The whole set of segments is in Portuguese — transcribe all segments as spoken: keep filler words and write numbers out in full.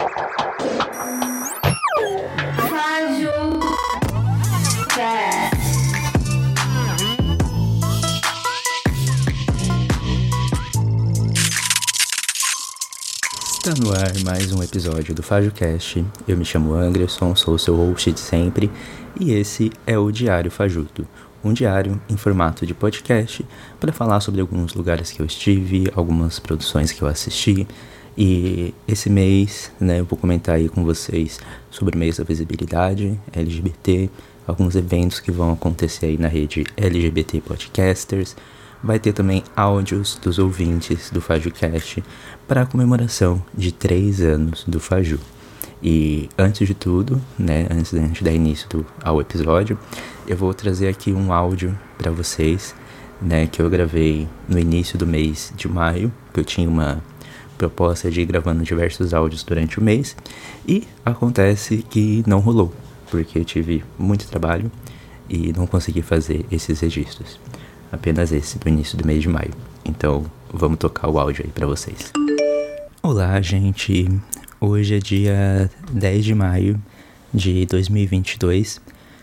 Está no ar mais um episódio do FajoCast. Eu me chamo Anderson, sou o seu host de sempre e esse é o Diário Fajuto, um diário em formato de podcast para falar sobre alguns lugares que eu estive, algumas produções que eu assisti. E esse mês, né, eu vou comentar aí com vocês sobre o mês da visibilidade L G B T, alguns eventos que vão acontecer aí na rede L G B T Podcasters. Vai ter também áudios dos ouvintes do FajoCast para a comemoração de três anos do Faju. E antes de tudo, né, antes de a gente dar início do, ao episódio, eu vou trazer aqui um áudio para vocês, né, que eu gravei no início do mês de maio, que eu tinha uma proposta de ir gravando diversos áudios durante o mês, e acontece que não rolou, porque eu tive muito trabalho e não consegui fazer esses registros. Apenas esse, do início do mês de maio. Então, vamos tocar o áudio aí pra vocês. Olá, gente. Hoje é dia dez de maio de dois mil e vinte e dois.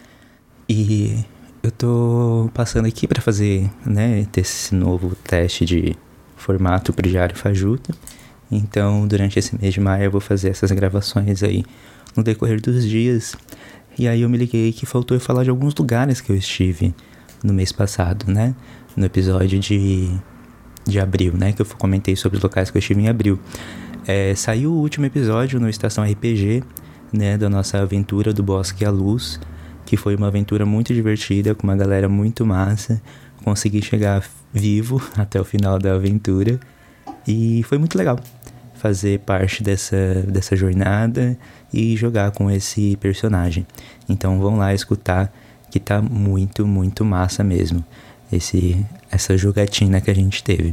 E eu tô passando aqui pra fazer, né, esse novo teste de formato pro Diário Fajuto. Então, durante esse mês de maio, eu vou fazer essas gravações aí no decorrer dos dias. E aí eu me liguei que faltou eu falar de alguns lugares que eu estive no mês passado, né? No episódio de, de abril, né? Que eu comentei sobre os locais que eu estive em abril. É, saiu o último episódio no Estação R P G, né? Da nossa aventura do Bosque à Luz, que foi uma aventura muito divertida, com uma galera muito massa. Consegui chegar vivo até o final da aventura. E foi muito legal fazer parte dessa, dessa jornada e jogar com esse personagem. Então vão lá escutar, que tá muito, muito massa mesmo, esse, essa jogatina que a gente teve.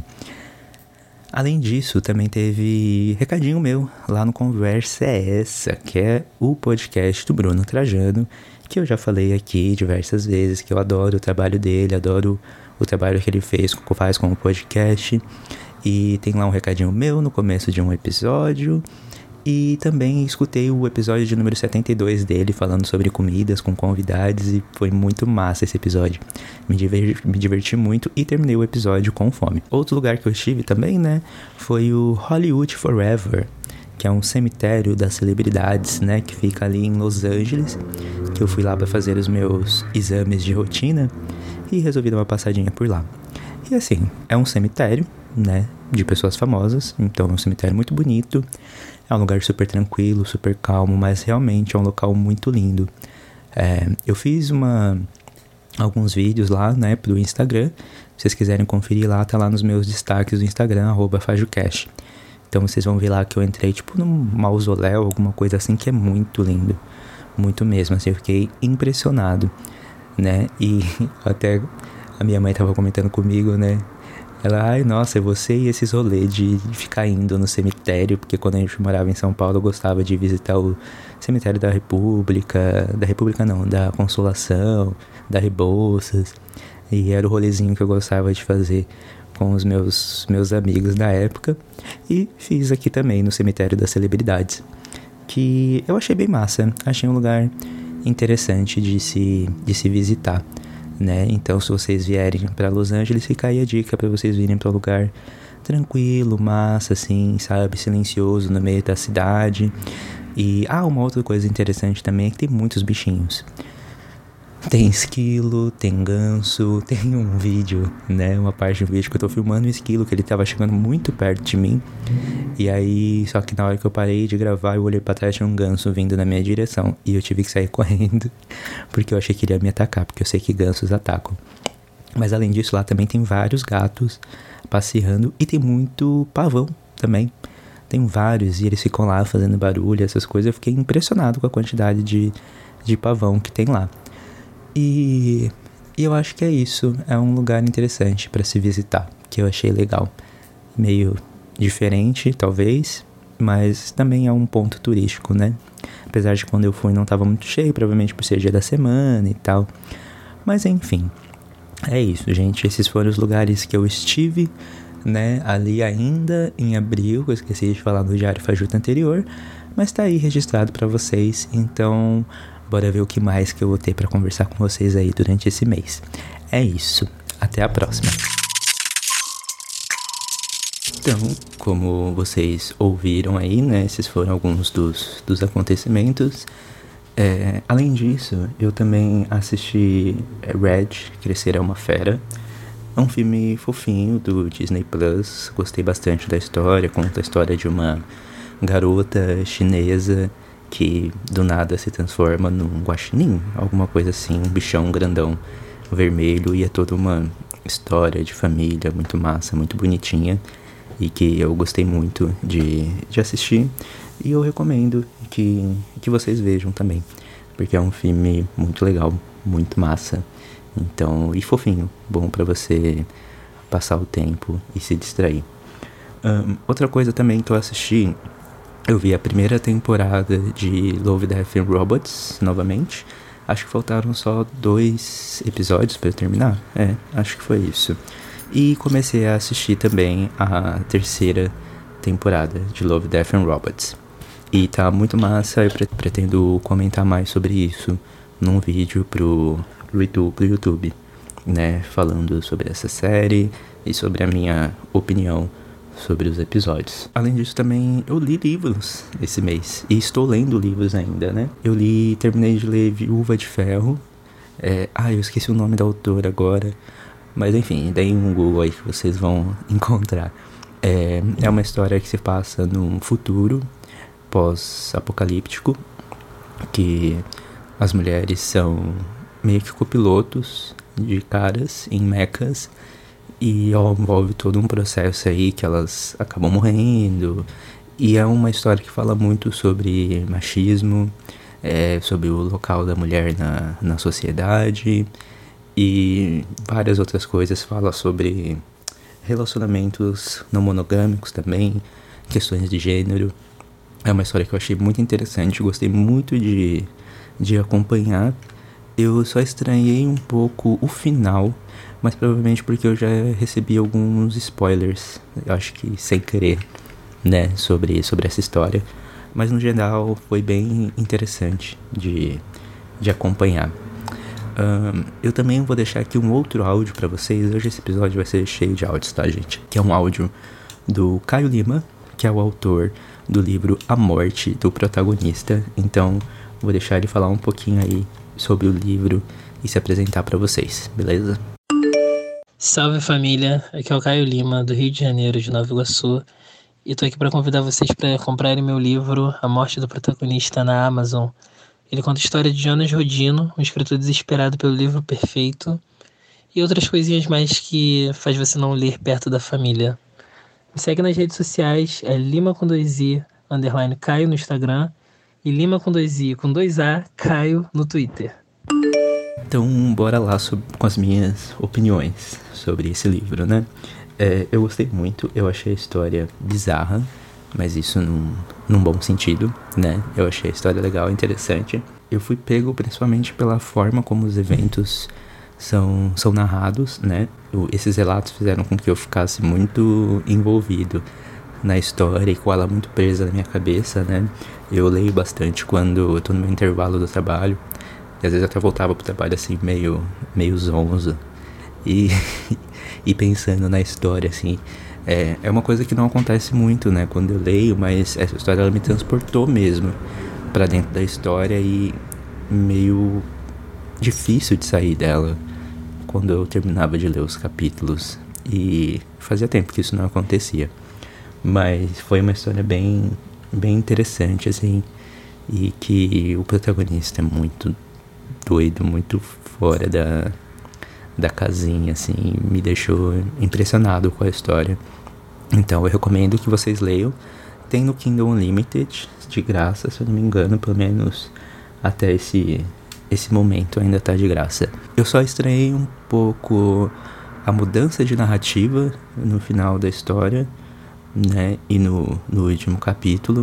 Além disso, também teve recadinho meu lá no Conversa é Essa, que é o podcast do Bruno Trajano, que eu já falei aqui diversas vezes, que eu adoro o trabalho dele, adoro o trabalho que ele fez, faz com o podcast. E tem lá um recadinho meu no começo de um episódio. E também escutei o episódio de número setenta e dois dele, falando sobre comidas com convidados, e foi muito massa esse episódio. Me diverti, me diverti muito e terminei o episódio com fome. Outro lugar que eu estive também, né, foi o Hollywood Forever, que é um cemitério das celebridades, né, que fica ali em Los Angeles, que eu fui lá para fazer os meus exames de rotina e resolvi dar uma passadinha por lá. E assim, é um cemitério, né, de pessoas famosas, então é um cemitério muito bonito. É um lugar super tranquilo, super calmo, mas realmente é um local muito lindo. É, eu fiz uma, alguns vídeos lá, né, pro Instagram. Se vocês quiserem conferir lá, tá lá nos meus destaques do Instagram, arroba FajoCast. Então vocês vão ver lá que eu entrei tipo num mausoléu, alguma coisa assim, que é muito lindo. Muito mesmo, assim, eu fiquei impressionado, né? E até a minha mãe tava comentando comigo, né? Ela, ai, nossa, é você e esses rolês de ficar indo no cemitério, porque quando a gente morava em São Paulo, eu gostava de visitar o cemitério da República, da República não, da Consolação, da Rebouças, e era o rolezinho que eu gostava de fazer com os meus, meus amigos da época, e fiz aqui também no cemitério das celebridades, que eu achei bem massa, achei um lugar interessante de se, de se visitar. Né? Então, se vocês vierem para Los Angeles, fica aí a dica para vocês virem para um lugar tranquilo, massa, assim, sabe, silencioso, no meio da cidade. E, ah, uma outra coisa interessante também é que tem muitos bichinhos. Tem esquilo, tem ganso, tem um vídeo, né, uma parte do vídeo que eu tô filmando o esquilo, que ele tava chegando muito perto de mim. E aí, só que na hora que eu parei de gravar, eu olhei pra trás, tinha um ganso vindo na minha direção. E eu tive que sair correndo, porque eu achei que ele ia me atacar, porque eu sei que gansos atacam. Mas além disso, lá também tem vários gatos passeando e tem muito pavão também. Tem vários e eles ficam lá fazendo barulho, essas coisas. Eu fiquei impressionado com a quantidade de, de pavão que tem lá. E, e eu acho que é isso, é um lugar interessante para se visitar, que eu achei legal. Meio diferente, talvez, mas também é um ponto turístico, né? Apesar de quando eu fui não estava muito cheio, provavelmente por ser dia da semana e tal. Mas enfim, é isso, gente. Esses foram os lugares que eu estive né? Ali ainda em abril, eu esqueci de falar no Diário Fajuto anterior, mas tá aí registrado pra vocês, então bora ver o que mais que eu vou ter pra conversar com vocês aí durante esse mês. É isso, até a próxima. Então, como vocês ouviram aí, né, esses foram alguns dos, dos acontecimentos. É, além disso, eu também assisti Red, Crescer é uma Fera. É um filme fofinho do Disney Plus, gostei bastante da história, conta a história de uma garota chinesa que do nada se transforma num guaxinim, alguma coisa assim, um bichão grandão vermelho, e é toda uma história de família muito massa, muito bonitinha, e que eu gostei muito de, de assistir, e eu recomendo que, que vocês vejam também, porque é um filme muito legal, muito massa, então, e fofinho, bom pra você passar o tempo e se distrair. Um, outra coisa também que eu assisti, eu vi a primeira temporada de Love, Death and Robots novamente. Acho que faltaram só dois episódios pra eu terminar. É, acho que foi isso. E comecei a assistir também a terceira temporada de Love, Death and Robots. E tá muito massa, eu pretendo comentar mais sobre isso num vídeo pro, pro, YouTube, pro YouTube, né? Falando sobre essa série e sobre a minha opinião sobre os episódios. Além disso, também eu li livros esse mês. E estou lendo livros ainda, né? Eu li, terminei de ler Viúva de Ferro. É, ah, eu esqueci o nome da autora agora. Mas enfim, deem um Google aí que vocês vão encontrar. É, é uma história que se passa num futuro pós-apocalíptico, que as mulheres são meio que copilotos de caras em mechas, e envolve todo um processo aí que elas acabam morrendo, e é uma história que fala muito sobre machismo, é, sobre o local da mulher na, na sociedade, e várias outras coisas. Fala sobre relacionamentos não monogâmicos também, questões de gênero. É uma história que eu achei muito interessante, gostei muito de, de acompanhar. Eu só estranhei um pouco o final, mas provavelmente porque eu já recebi alguns spoilers, eu acho que sem querer, né, sobre, sobre essa história. Mas no geral foi bem interessante de, de acompanhar. Um, eu também vou deixar aqui um outro áudio pra vocês. Hoje esse episódio vai ser cheio de áudios, tá, gente? Que é um áudio do Caio Lima, que é o autor do livro A Morte do Protagonista. Então vou deixar ele falar um pouquinho aí sobre o livro e se apresentar pra vocês, beleza? Salve família, aqui é o Caio Lima, do Rio de Janeiro, de Nova Iguaçu, e tô aqui para convidar vocês para comprarem meu livro A Morte do Protagonista na Amazon. Ele conta a história de Jonas Rodino, um escritor desesperado pelo livro perfeito, e outras coisinhas mais que faz você não ler perto da família. Me segue nas redes sociais, é Lima com dois i, underline Caio no Instagram, e Lima com dois i, com dois a, Caio no Twitter. Então, bora lá sobre, com as minhas opiniões sobre esse livro, né? É, eu gostei muito, eu achei a história bizarra, mas isso num, num bom sentido, né? Eu achei a história legal, interessante. Eu fui pego principalmente pela forma como os eventos são, são narrados, né? Eu, esses relatos fizeram com que eu ficasse muito envolvido na história e com ela muito presa na minha cabeça, né? Eu leio bastante quando eu tô no meu intervalo do trabalho. E às vezes até voltava pro trabalho assim, meio, meio zonzo. E, e pensando na história, assim. É, é uma coisa que não acontece muito, né? Quando eu leio, mas essa história ela me transportou mesmo pra dentro da história. E meio difícil de sair dela quando eu terminava de ler os capítulos. E fazia tempo que isso não acontecia. Mas foi uma história bem, bem interessante, assim. E que o protagonista é muito doido, muito fora da, da casinha, assim, me deixou impressionado com a história. Então eu recomendo que vocês leiam. Tem no Kindle Unlimited, de graça, se eu não me engano, pelo menos até esse, esse momento ainda tá de graça. Eu só estranhei um pouco a mudança de narrativa no final da história, né, e no, no último capítulo.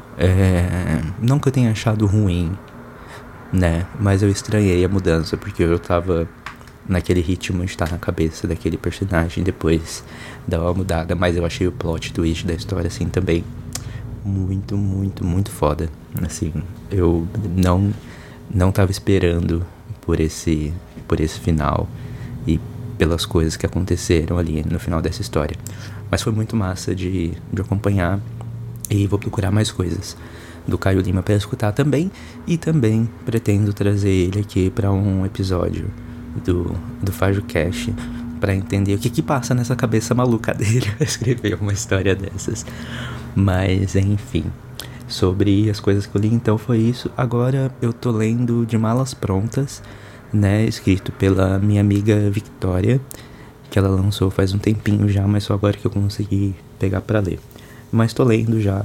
É, não que eu tenha achado ruim, né, mas eu estranhei a mudança, porque eu tava naquele ritmo de estar na cabeça daquele personagem, depois dá uma mudada, mas eu achei o plot twist da história, assim, também muito, muito, muito foda. Assim, eu não, não tava esperando por esse, por esse final e pelas coisas que aconteceram ali no final dessa história. Mas foi muito massa de, de acompanhar, e vou procurar mais coisas do Caio Lima para escutar também, e também pretendo trazer ele aqui para um episódio do, do FajoCast para entender o que que passa nessa cabeça maluca dele pra escrever uma história dessas. Mas enfim, sobre as coisas que eu li, então foi isso. Agora eu tô lendo De Malas Prontas, né, escrito pela minha amiga Victoria, que ela lançou faz um tempinho já, mas só agora que eu consegui pegar pra ler. Mas tô lendo já,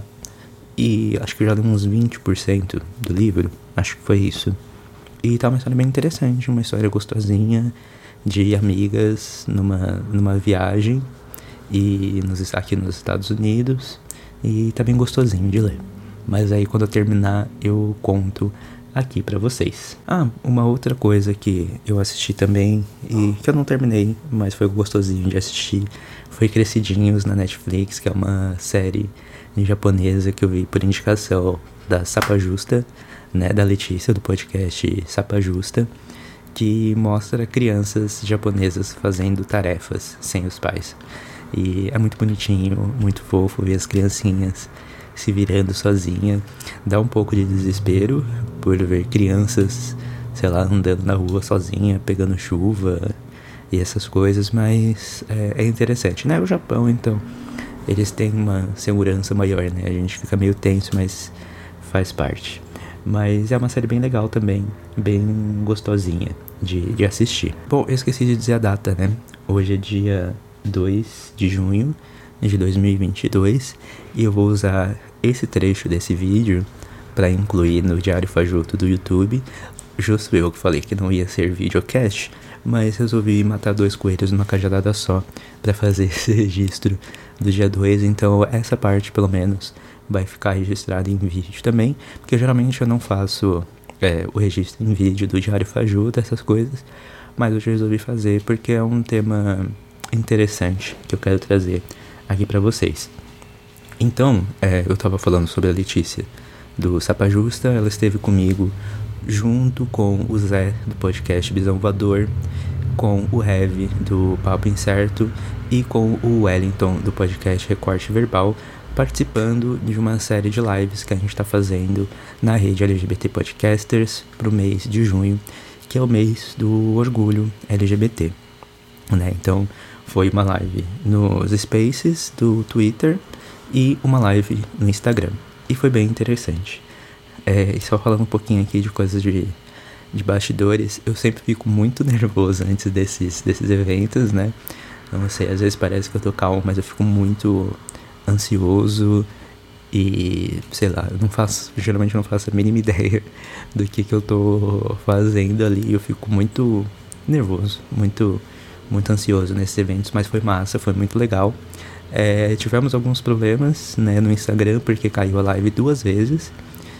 e acho que já li uns vinte por cento do livro, acho que foi isso. E tá uma história bem interessante, uma história gostosinha, de amigas numa, numa viagem, e nos, aqui nos Estados Unidos, e tá bem gostosinho de ler. Mas aí quando eu terminar eu conto aqui pra vocês. Ah, uma outra coisa que eu assisti também, e que eu não terminei, mas foi gostosinho de assistir, foi Crescidinhos na Netflix, que é uma série japonesa que eu vi por indicação da Sapa Justa, né, da Letícia, do podcast Sapa Justa, que mostra crianças japonesas fazendo tarefas sem os pais. E é muito bonitinho, muito fofo ver as criancinhas se virando sozinha. Dá um pouco de desespero por ver crianças, sei lá, andando na rua sozinha, pegando chuva e essas coisas, mas é, é interessante, né? O Japão, então, eles têm uma segurança maior, né? A gente fica meio tenso, mas faz parte. Mas é uma série bem legal também, bem gostosinha de, de assistir. Bom, eu esqueci de dizer a data, né? Hoje é dia dois de junho de dois mil e vinte e dois, e eu vou usar esse trecho desse vídeo para incluir no Diário Fajuto do YouTube. Justo eu que falei que não ia ser videocast, mas resolvi matar dois coelhos numa cajadada só para fazer esse registro do dia dois, então essa parte pelo menos vai ficar registrada em vídeo também, porque geralmente eu não faço é, o registro em vídeo do Diário Fajuto, essas coisas, mas hoje eu resolvi fazer porque é um tema interessante que eu quero trazer aqui pra vocês. Então, é, eu tava falando sobre a Letícia do Sapa Justa, ela esteve comigo junto com o Zé do podcast Bisão Voador, com o Heavy do Papo Incerto e com o Wellington do podcast Recorte Verbal, participando de uma série de lives que a gente tá fazendo na rede L G B T Podcasters pro mês de junho, que é o mês do orgulho L G B T, né? Então, foi uma live nos Spaces do Twitter e uma live no Instagram. E foi bem interessante. É, e só falando um pouquinho aqui de coisas de, de bastidores, eu sempre fico muito nervoso antes desses, desses eventos, né? Não sei, às vezes parece que eu tô calmo, mas eu fico muito ansioso e, sei lá, eu não faço, geralmente não faço a mínima ideia do que que eu tô fazendo ali. Eu fico muito nervoso, muito... muito ansioso nesses eventos, mas foi massa, foi muito legal. É, tivemos alguns problemas, né, no Instagram, porque caiu a live duas vezes,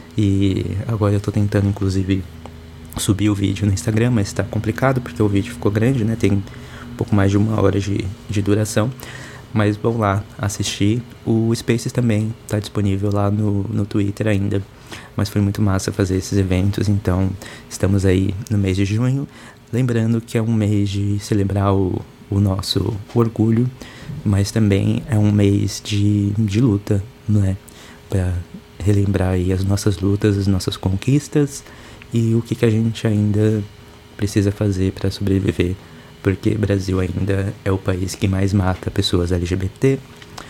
e agora eu tô tentando, inclusive, subir o vídeo no Instagram, mas tá complicado, porque o vídeo ficou grande, né, tem um pouco mais de uma hora de, de duração, mas vão lá assistir. O Spaces também tá disponível lá no, no Twitter ainda, mas foi muito massa fazer esses eventos, então estamos aí no mês de junho. Lembrando que é um mês de celebrar o, o nosso orgulho, mas também é um mês de, de luta, né? Para relembrar aí as nossas lutas, as nossas conquistas e o que, que a gente ainda precisa fazer para sobreviver, porque o Brasil ainda é o país que mais mata pessoas L G B T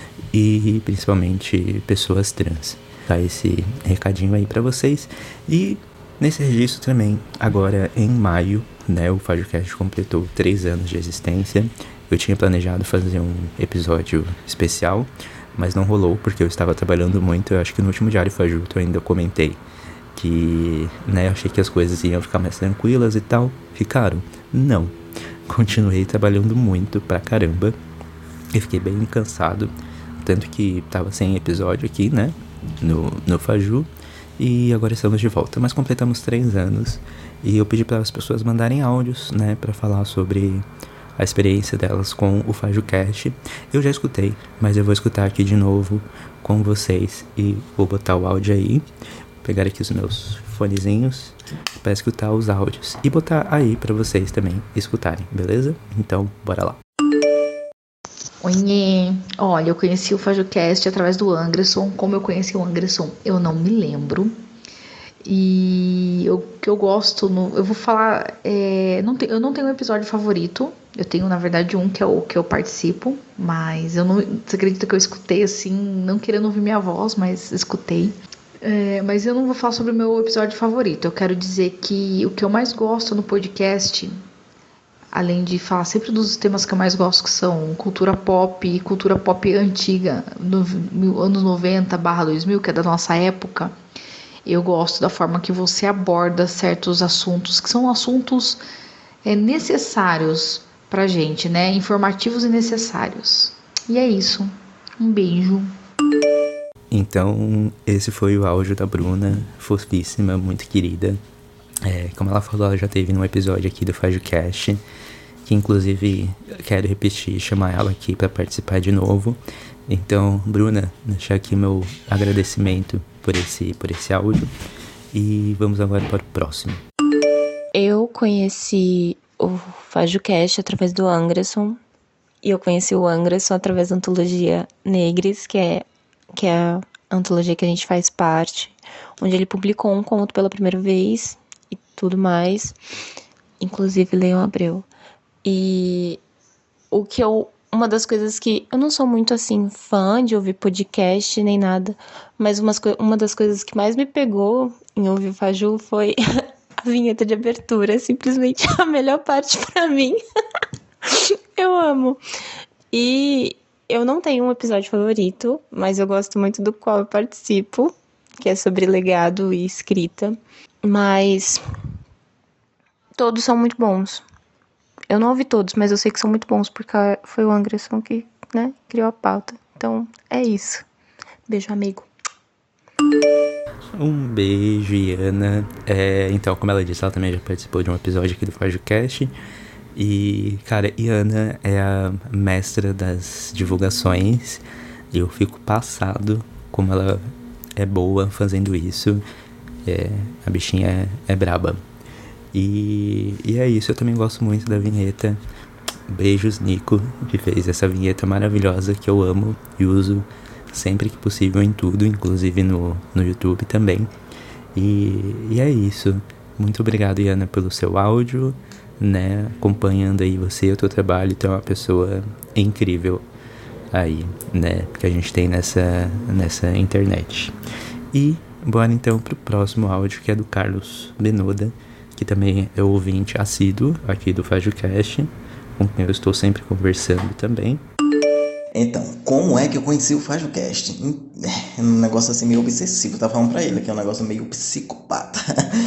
e principalmente pessoas trans. Tá esse recadinho aí para vocês. E nesse registro também, agora em maio, né, o FajoCast completou três anos de existência. Eu tinha planejado fazer um episódio especial, mas não rolou porque eu estava trabalhando muito. Eu acho que no último Diário Fajuto eu ainda comentei que, né, eu achei que as coisas iam ficar mais tranquilas e tal. Ficaram? Não. Continuei trabalhando muito pra caramba e fiquei bem cansado, tanto que tava sem episódio aqui, né, no, no Faju. E agora estamos de volta, mas completamos três anos. E eu pedi para as pessoas mandarem áudios, né, para falar sobre a experiência delas com o FajoCast. Eu já escutei, mas eu vou escutar aqui de novo com vocês e vou botar o áudio aí. Vou pegar aqui os meus fonezinhos para escutar os áudios e botar aí para vocês também escutarem, beleza? Então, bora lá. Oiê, olha, eu conheci o FajoCast através do Anderson. Como eu conheci o Anderson, eu não me lembro. E o que eu gosto, no, eu vou falar, é, não te, eu não tenho um episódio favorito. Eu tenho, na verdade, um que é o que eu participo, mas eu não, você acredita que eu escutei assim, não querendo ouvir minha voz, mas escutei. É, mas eu não vou falar sobre o meu episódio favorito. Eu quero dizer que o que eu mais gosto no podcast, além de falar sempre dos temas que eu mais gosto, que são cultura pop e cultura pop antiga, no, anos noventa barra dois mil, que é da nossa época, eu gosto da forma que você aborda certos assuntos, que são assuntos é, necessários pra gente, né? Informativos e necessários. E é isso. Um beijo. Então, esse foi o áudio da Bruna, fofíssima, muito querida. É, como ela falou, ela já teve num episódio aqui do FajoCast, que inclusive quero repetir, chamar ela aqui para participar de novo. Então, Bruna, deixar aqui meu agradecimento por esse, por esse áudio. E vamos agora para o próximo. Eu conheci o FajoCast através do Anderson. E eu conheci o Anderson através da antologia Negres, que é, que é a antologia que a gente faz parte, onde ele publicou um conto pela primeira vez e tudo mais. Inclusive Leão Abreu. E o que eu... Uma das coisas que... Eu não sou muito, assim, fã de ouvir podcast nem nada, mas umas, uma das coisas que mais me pegou em ouvir o Faju foi a vinheta de abertura. É simplesmente a melhor parte pra mim. Eu amo. E eu não tenho um episódio favorito, mas eu gosto muito do qual eu participo, que é sobre legado e escrita. Mas todos são muito bons. Eu não ouvi todos, mas eu sei que são muito bons, porque foi o Anderson que, né, criou a pauta. Então, é isso. Beijo, amigo. Um beijo, Iana. É, então, como ela disse, ela também já participou de um episódio aqui do FajoCast. E, cara, Iana é a mestra das divulgações. E eu fico passado como ela é boa fazendo isso. É, a bichinha é, é braba. E, e é isso, eu também gosto muito da vinheta. Beijos, Nico, que fez essa vinheta maravilhosa que eu amo e uso sempre que possível em tudo, inclusive no, no YouTube também. E, e é isso. Muito obrigado, Iana, pelo seu áudio, né? Acompanhando aí você e o teu trabalho, tu é uma pessoa incrível aí, né? Que a gente tem nessa, nessa internet. E bora então pro próximo áudio, que é do Carlos Benoda, que também é ouvinte assíduo aqui do FajoCast, com quem eu estou sempre conversando também. Então, como é que eu conheci o FajoCast? É um negócio assim meio obsessivo, eu tava falando pra ele, que é um negócio meio psicopata.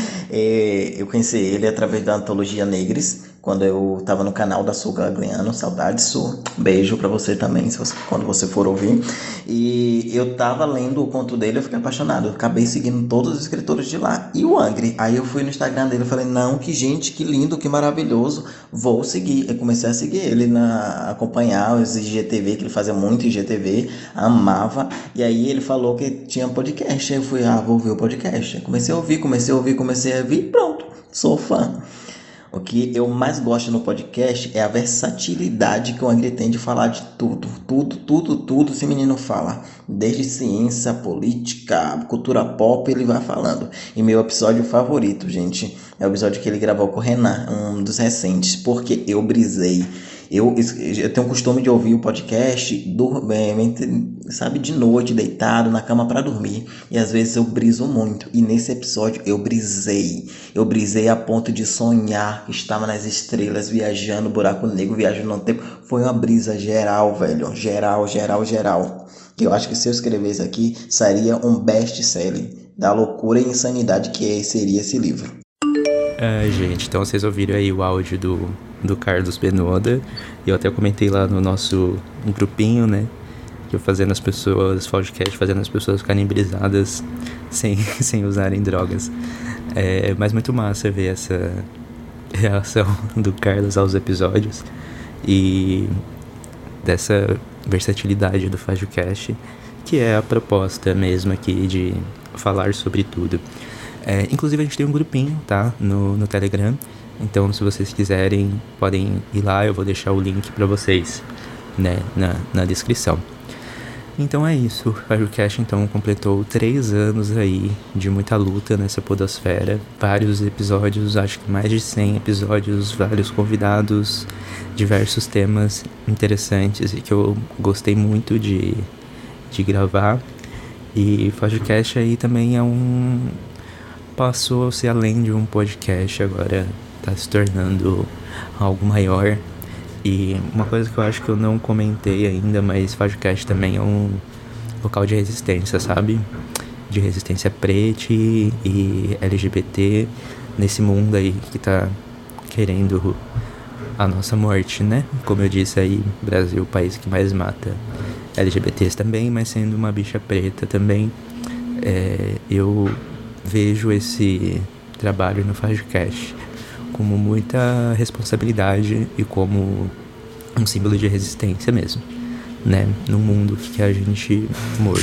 É, eu conheci ele através da antologia Negres, quando eu tava no canal da Su Gagliano, saudade Su, beijo pra você também, se você, quando você for ouvir. E eu tava lendo o conto dele, eu fiquei apaixonado, eu acabei seguindo todos os escritores de lá, e o Angry. Aí eu fui no Instagram dele e falei, não, que gente, que lindo, que maravilhoso, vou seguir. Eu comecei a seguir ele, na, acompanhar os I G T V, que ele fazia muito I G T V, amava. E aí ele falou que tinha podcast, aí eu fui, ah, vou ouvir o podcast. Aí comecei a ouvir, comecei a ouvir, comecei a ouvir, pronto, sou fã. O que eu mais gosto no podcast é a versatilidade que o Angry tem de falar de tudo. Tudo, tudo, tudo esse menino fala. Desde ciência, política, cultura pop, ele vai falando. E meu episódio favorito, gente, é o episódio que ele gravou com o Renan, um dos recentes, porque eu brisei. Eu, eu tenho o costume de ouvir o podcast, dormir, sabe, de noite, deitado na cama para dormir. E às vezes eu briso muito. E nesse episódio eu brisei. Eu brisei a ponto de sonhar que estava nas estrelas, viajando, buraco negro, viajando no tempo. Foi uma brisa geral, velho. Geral, geral, geral. Eu acho que se eu escrevesse aqui, sairia um best-seller da loucura e insanidade que seria esse livro. Ai, gente, então vocês ouviram aí o áudio do, do Carlos Benoda. E eu até comentei lá no nosso grupinho, né? Que eu fazendo as pessoas, podcast, fazendo as pessoas ficarem brisadas sem, sem usarem drogas. É, mas muito massa ver essa reação do Carlos aos episódios e dessa versatilidade do FajoCast, que é a proposta mesmo aqui de falar sobre tudo. É, inclusive a gente tem um grupinho, tá, no, no Telegram, então se vocês quiserem podem ir lá, eu vou deixar o link pra vocês, né, na, na descrição. Então é isso, o FajoCast então completou três anos aí de muita luta nessa podosfera, vários episódios, acho que mais de cem episódios, vários convidados, diversos temas interessantes e que eu gostei muito de, de gravar. E o FajoCast aí também é um... passou a ser além de um podcast, agora tá se tornando algo maior. E uma coisa que eu acho que eu não comentei ainda, mas FajoCast também é um local de resistência, sabe? De resistência preta e L G B T nesse mundo aí que tá querendo a nossa morte, né? Como eu disse aí, Brasil, o país que mais mata L G B Ts também, mas sendo uma bicha preta também, é, eu vejo esse trabalho no FajoCast como muita responsabilidade e como um símbolo de resistência mesmo, né? No mundo que a gente morre.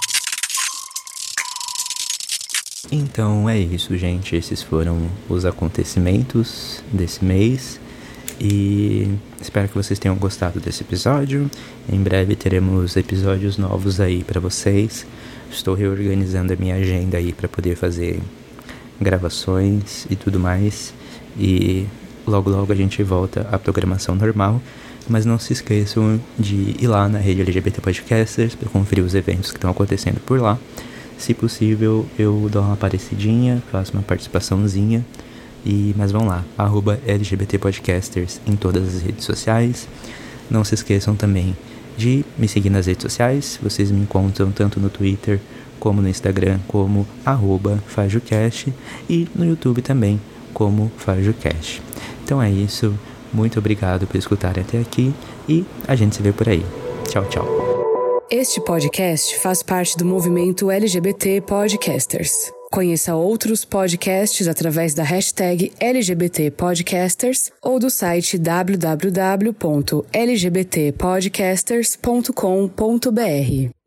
Então é isso, gente. Esses foram os acontecimentos desse mês e espero que vocês tenham gostado desse episódio. Em breve teremos episódios novos aí pra vocês. Estou reorganizando a minha agenda aí pra poder fazer gravações e tudo mais. E logo logo a gente volta à programação normal. Mas não se esqueçam de ir lá na rede L G B T Podcasters para conferir os eventos que estão acontecendo por lá. Se possível, eu dou uma aparecidinha, faço uma participaçãozinha. E, mas vão lá, arroba L G B T Podcasters em todas as redes sociais. Não se esqueçam também de me seguir nas redes sociais. Vocês me encontram tanto no Twitter como no Instagram como arroba FajoCast e no YouTube também como FajoCast. Então é isso, muito obrigado por escutarem até aqui e a gente se vê por aí. Tchau, tchau. Este podcast faz parte do movimento L G B T Podcasters. Conheça outros podcasts através da hashtag L G B T Podcasters ou do site w w w ponto l g b t podcasters ponto com ponto b r.